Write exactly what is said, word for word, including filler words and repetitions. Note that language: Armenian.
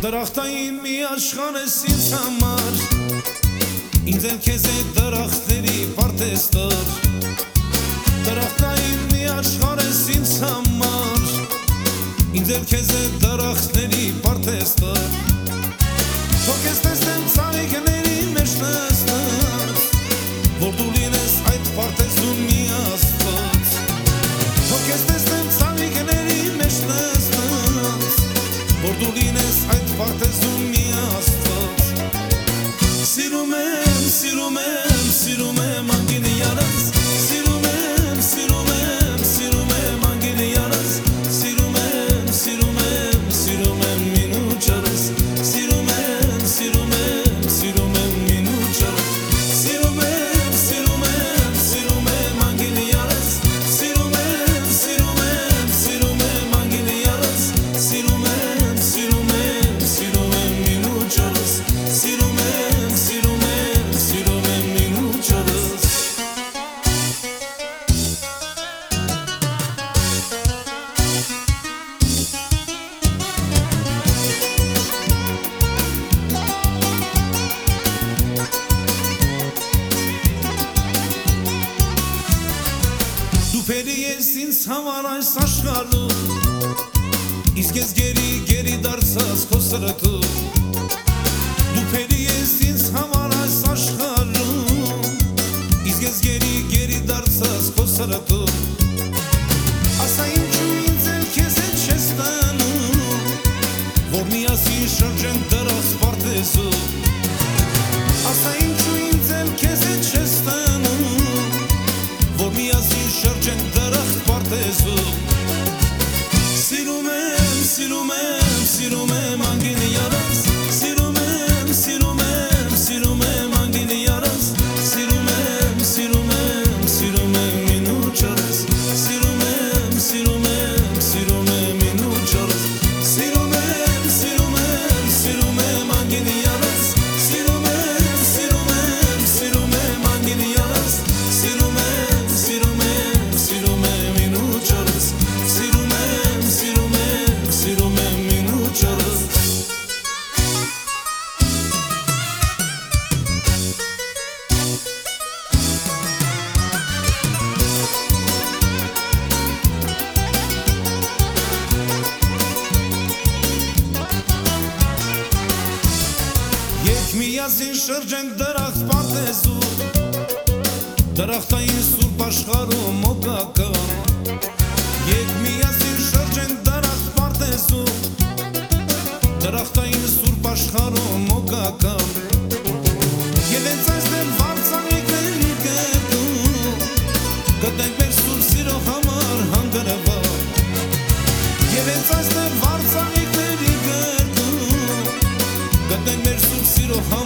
Դրախտային մի աշխարհ ես ինձ համար, ինձ էլ քեզ է դրախտերի պարտեստոր։ Դրախտային մի աշխարհ ես ինձ համար, ինձ էլ քեզ է դրախտերի պարտեստոր։ Թող ես տեսնեմ ծաղիկների մեջ նստած, որ դու լինես այդ պարտեզում մի Աստված։ Թող ես տեսնեմ ծաղիկների մեջ նստած, որ դու լինես այդ պարտեզում մի Աստված։ Սիրում եմ, սիրում եմ, սիրում եմ անգինի յանս, սիրում եմ, սիրում եմ, սիրում եմ անգինի յանս, սիրում եմ, սիրում եմ, սիրում եմ մինուճարս, սիրում եմ, սիրում եմ, սիրում եմ մինուճարս, սիրում եմ, սիրում եմ, սիրում եմ անգինի յանս, սիրում եմ, սիրում եմ, սիրում եմ անգինի յանս, սիրում եմ, սիրում եմ, սիրում եմ մինուճարս, սիրում եմ, սիրում եմ, սիրում եմ մինուճարս։ Դու փերի ես ինձ համար այս աշխարհում, իսկ ես գերի գերի դարձած քո սրտում։ Դու փերի ես ինձ համար այս աշխարհում, իսկ ես գերի գերի դարձած քո սրտում։ Ասա ինչու ինձ էլ քեզ հետ չես տանում, որ միասին շրջենք դրախտ պարտեզում։ Ասա ինչու ինձ էլ քեզ հետ չես տանում, որ միասին շրջենք դրախտ պարտեզում։ Սիրում եմ, սիրում եմ, սիրում եմ անգինի յանս, սիրում եմ, սիրում եմ, սիրում եմ անգինի յանս, սիրում եմ, սիրում եմ, սիրում եմ մինուճարս, սիրում եմ, սիրում եմ, սիրում եմ մինուճարս, սիրում եմ, սիրում եմ, սիրում եմ անգինի յանս, սիրում եմ, սիրում եմ, սիրում եմ անգինի յանս, սիրում եմ, սիրում եմ, սիրում եմ մինուճարս, սիրում եմ, սիրում եմ, սիրում եմ մինուճարս։ Եկ միասին շրջենք դրախտ պարտեզում, դրախտային սուրբ աշխարհում մոգական։ Եկ միասին շրջենք դրախտ պարտեզում, դրախտային սուրբ աշխարհում մոգական։ Եվ հենց այստեղ վարձանիկների կերտում, գտնենք մեր սուրբ սիրո համար հանգրվան։ Եվ հենց այստեղ վարձանիկների կերտում, գտնենք մեր սուրբ սիրո համար